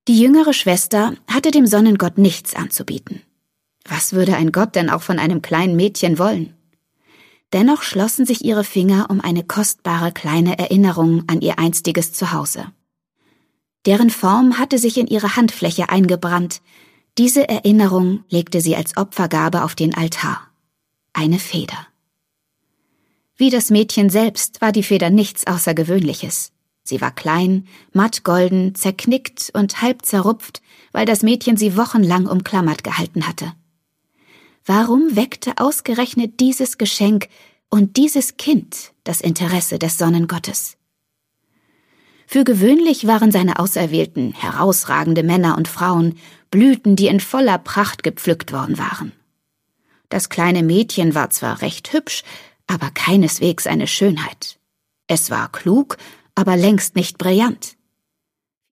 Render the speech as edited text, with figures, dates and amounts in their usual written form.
Die jüngere Schwester hatte dem Sonnengott nichts anzubieten. Was würde ein Gott denn auch von einem kleinen Mädchen wollen? Dennoch schlossen sich ihre Finger um eine kostbare kleine Erinnerung an ihr einstiges Zuhause. Deren Form hatte sich in ihre Handfläche eingebrannt. Diese Erinnerung legte sie als Opfergabe auf den Altar. Eine Feder. Wie das Mädchen selbst war die Feder nichts Außergewöhnliches. Sie war klein, mattgolden, zerknickt und halb zerrupft, weil das Mädchen sie wochenlang umklammert gehalten hatte. Warum weckte ausgerechnet dieses Geschenk und dieses Kind das Interesse des Sonnengottes? Für gewöhnlich waren seine Auserwählten herausragende Männer und Frauen, Blüten, die in voller Pracht gepflückt worden waren. Das kleine Mädchen war zwar recht hübsch, aber keineswegs eine Schönheit. Es war klug, aber längst nicht brillant.